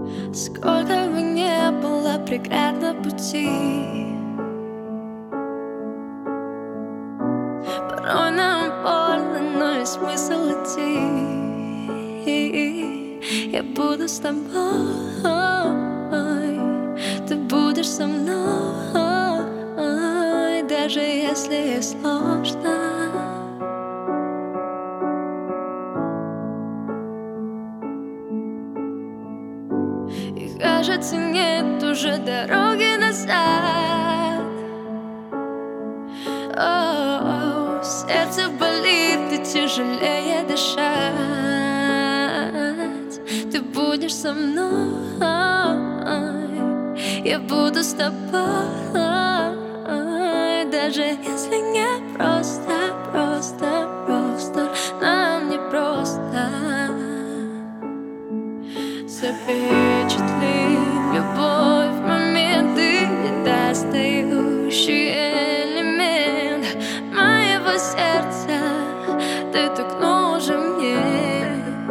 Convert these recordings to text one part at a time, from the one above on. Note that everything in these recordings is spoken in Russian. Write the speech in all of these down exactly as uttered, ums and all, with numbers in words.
Сколько бы не было преград на пути, порой нам больно, но есть смысл идти. Я буду с тобой, ты будешь со мной, даже если сложно. И кажется, нет уже дороги назад. О-о-о, сердце болит и тяжелее дышать. Ты будешь со мной, я буду с тобой, даже если не просто, просто, просто нам не просто. Запечатлим любовь в моменты, недостающий элемент моего сердца. Ты так нужен мне.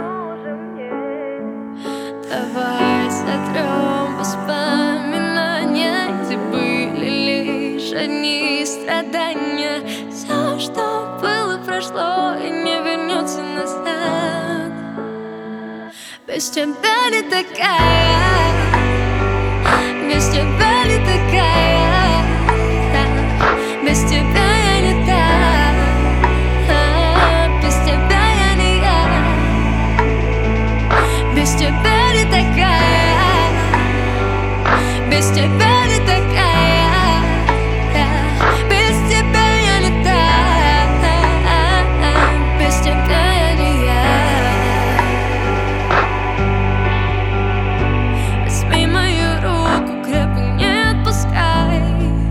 Давай сотрем воспоминания, где были лишь одни страдания. Все, что было, прошло и не вернется назад. Без тебя не такая, без тебя не такая, без тебя я не та, без тебя я не я, без тебя не такая, без тебя не такая, без тебя я не та, без тебя я не я. Возьми мою руку, крепко не отпускай.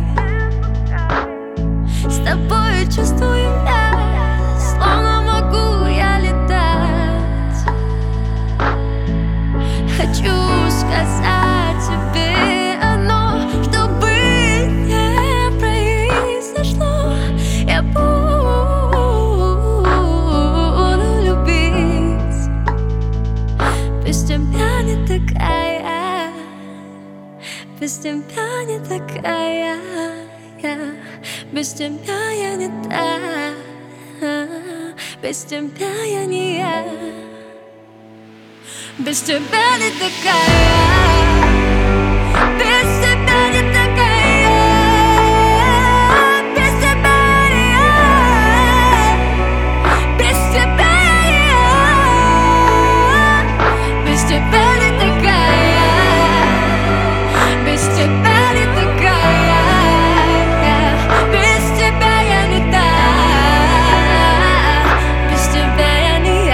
С тобой чувствую я, словно могу я летать. Хочу сказать тебе одно, чтобы не произошло. Я буду любить. Без тебя не такая, без тебя не такая, без тебя я не та, без тебя я не я, без тебя не такая, без тебя не такая, без тебя не я, без тебя не я, без тебя не такая, без тебя не такая, без тебя я не та, без тебя я не я,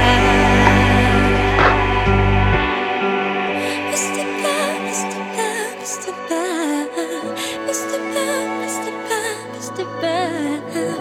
без тебя, без тебя, без тебя, без тебя, без тебя, без тебя.